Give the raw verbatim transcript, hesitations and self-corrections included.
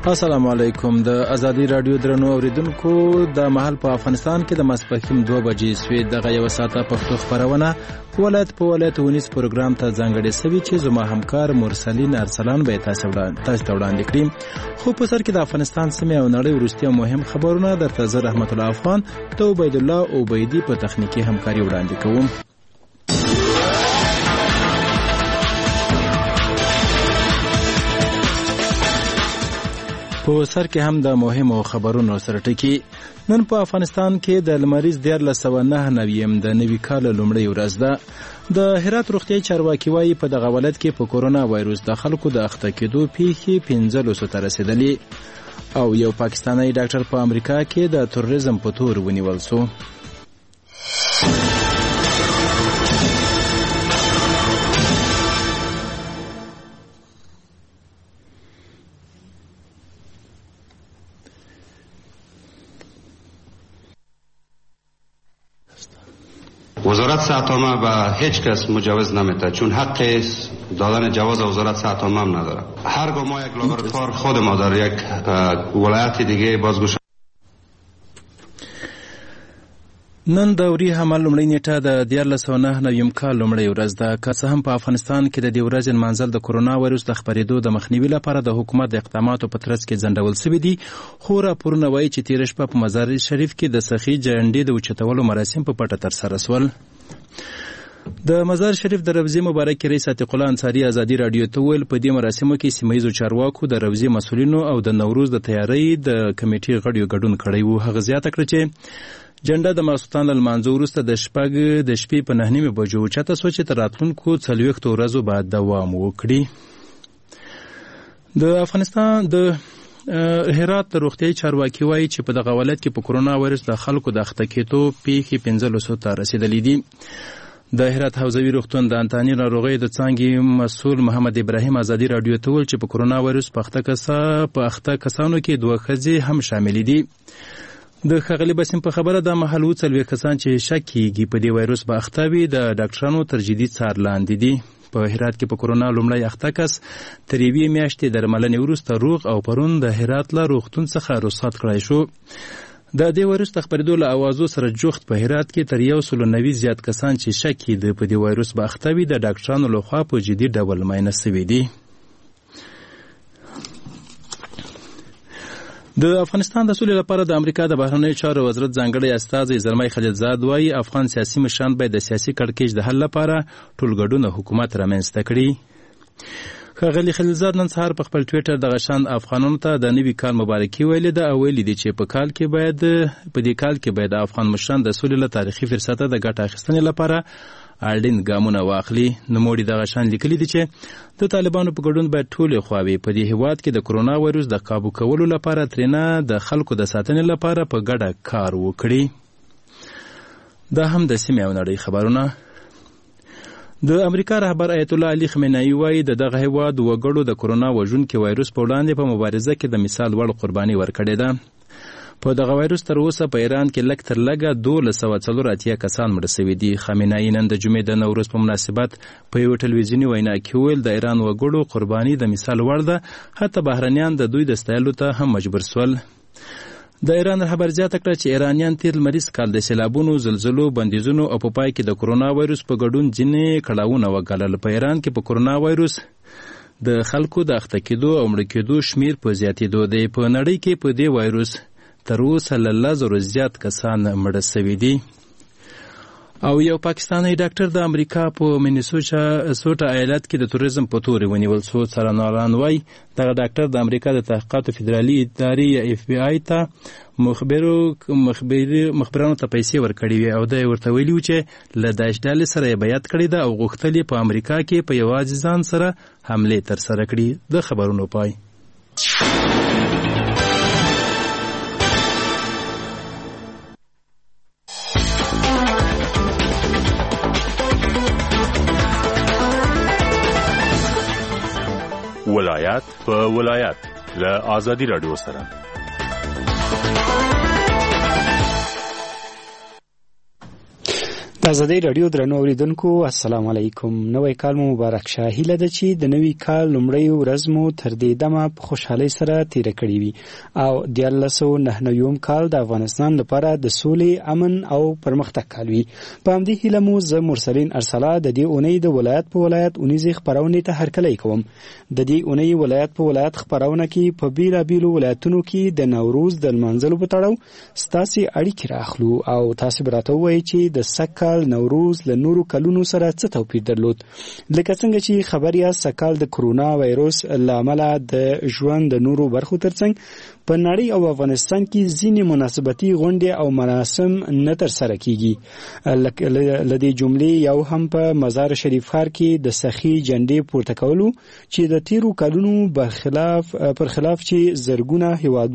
السلام علیکم. د ازادي رادیو درنو اوریدونکو د محل په افغانستان کې د ماسپښین دوه بجې سوې دغه یو ساعته پښتو خبرونه ولایت په ولایت ونیس پروګرام ته ځانګړې سوي چې زما همکار مرسلین ارسلان به تاسو ته وړاندې کړي. خو په سر کې د افغانستان سیمې او نړۍ وروستي مهم خبرونه درته زه رحمت الله افغان ته عبید الله عبیدی په تخنیکی همکاري وړاندې کوم. په سر کې هم د مهمو خبرونو سره ټکی. نن په افغانستان کې د لمریز دیارلس سوه نهه نویم د نوي کال لومړۍ ورځ ده. د هرات روغتیايي چارواکي وایي په دغه ولایت کې په کورونا وایروس د خلکو د اخته کېدو پیښې پنځلسو ته رسېدلې او یو پاکستانی ډاکټر په امریکا کې د تروریزم په تور ونیول سو. وزارت صحت‌عامه به هیچ کس مجوز نمیده چون حق دادن جواز وزارت صحت‌عامه هم نداره. هرگاه ما یک لابراتوار خود ما در یک ولایت دیگه بازگوش نن د وري حمل لومړی نیټه د دیارلس سوه نهه نویم کال لومړۍ ورځ ده. که څه هم په افغانستان کې د دې ورځې نمانځل د کورونا وایروس د خپرېدو د مخنیوي لپاره د حکومت د اقداماتو په ترڅ کې ځنډول سوي دي، خو راپورونه وایي چې تېره شپه په مزار شریف کې د سخي جنډې د اوچتولو مراسم په پټه ترسره سول. د مزار شریف د روضې مبارکې رئیس عتیق الله انصاري ازادي راډیو ته وویل په دې مراسمو کې سیمه ییزو چارواکو د روضې مسؤلینو او د نوروز د تیارۍ د کمیټې غړیو ګډون کړی و. هغه زیاته کړه چې جنډه د ماسخوتن له لمانځه وروسته د شپږ د شپې په نهه نیمې بجو اوچته سوه چې تر راتلونکو څلوېښتو ورځو به دوام وکړي. د افغانستان د هرات د روغتیايي چارواکي وایي چې په دغه ولایت کې په کورونا وایرس د خلکو د اخته کېدو پیښې پنځلسو ته رسېدلې دي. د هرات حوزوي روغتون د انتاني ناروغیو د څانګې مسؤل محمد ابراهیم ازادي راډیو ته وویل چې په کورونا وایرس په اخته کسا په اخته کسانو کې دوه ښځې هم شاملې دي. د ښاغلي باسم په خبره د محل اووه څلوېښت کسان چې شک کېږي په دې وایروس به اخته وي د ډاکټرانو تر جدي څار لاندې دي. په هرات کې په کورونا لومړی اخته کس تر یوې میاشتې درملنې وروسته روغ او پرون د هرات له روغتون څخه رخصت کړی شو. د دې وایروس د خپرېدو له اوازو سره جوخت په هرات کې تر یو سلو نوي زیات کسان چې شک کېده په دې وایروس به اخته وي د ډاکټرانو لخوا په جدي ډول معاینه سوي دي. د افغانستان د سولې لپاره د امریکا د بهرنیو چارو وزارت ځانګړی استازی زلمی خلیلزاد وایي افغان سیاسي مشران باید د سیاسي کړکېچ د حل لپاره ټولګډونه حکومت رامنځته کړي. ښاغلي خلیلزاد نن سهار په خپل ټویټر دغه شان افغانانو ته د نوي کال مبارکي ویلې ده او ویلي دي چې په کال کې باید په دې کال کې باید افغان مشران د سولې له تاریخي فرصته د ګټه اخیستنې لپاره اړین ګامونه واخلي. نوموړي دغه شان لیکلي دي چې د طالبانو په ګډون باید ټولې خواوې په دې هېواد کې د کورونا وایروس د قابو کولو لپاره ترېنه د خلکو د ساتنې لپاره په ګډه کار وکړي. دا هم د سیمې او نړۍ خبرونه. د امریکا رهبر ایت الله علي خمینی وایي د دغه هېواد وګړو د کورونا وژونکي وایروس په وړاندې په مبارزه کې د مثال وړ قرباني ورکړې ده. په دغه وایروس تر اوسه په ایران کې لږ تر لږه دولس سوه څلور اتیا کسان مړه سوي دي. خامنه‌ای نن د جمعې د نوروز په مناسبت په یوه ټلویزیوني وینا کې وویل د ایران وګړو قرباني د مثال وړ ده، حتی بهرنیان د دوی د ستایلو ته هم مجبور سول. د ایران رهبر زیاته کړه چې ایرانیان تیر لمریز کال د سیلابونو، زلزلو، بندیزونو او په پای کې د کورونا وایروس په ګډون ځینې کړاوونه وګالل. په ایران کې په کورونا وایروس د خلکو د اخته کېدو او مړه کېدو شمیر په زیاتېدو دی. په نړۍ کې په دې وایروس تر اوسه له لس زرو زیات کسان مړه سوي دي. او یو پاکستانی ډاکټر د امریکا په مینیسوټا ایالت کې د توریزم په تور ونیول سو. څارنوالان وایي دغه ډاکټر د امریکا د تحقیقاتو فدرالي ادارې یا اف بی آی ته مخبرو مخبرانو ته پیسې ورکړې وې او دا یې ورته ویلي و چې له داعش ډلې سره یې بیعت کړې ده او غوښتل یې په امریکا کې په یوازې ځان سره حملې ترسره کړي. د خبرونو پای. ولایت په ولایت له ازادي راډیو سره. د ازادۍ راډیو درنو اوریدونکو السلام علیکم. نوی کال مو مبارک شه. هیله ده چې د نوي کال لومړۍ ورځ مو تر دې دمه په خوشحالۍ سره تیره کړې وي او د دیارلس سوه نهه نویم کال د افغانستان لپاره د سولې، امن او پرمختګ کال وي. په همدې هیله مو زه مرسلین ارسلا د دې اونۍ د ولایت په ولایت اونیزې خپرونې ته هرکلی کوم. د دې اونۍ ولایت په ولایت خپرونه کې په بیلابیلو ولایتونو کې د نوروز د لمانځلو په تړاو ستاسې اړیکې راخلو او تاسې به راته ووایئ چې د سږ نوروز له نورو کلونو سره څه توپیر درلود. لکه څنګه چې خبر یاست سږ کال د کرونا وایروس له امله د ژوند د نورو برخو ترڅنګ په نړۍ او افغانستان کې ځینې مناسبتي غونډې او مراسم نه ترسره کیږي. له دې جملې یو هم په مزار شریف ښار کې د سخي جنډې پورته کولو چې د تیرو کلونو برخلاف پر خلاف چې زرګونه هیواد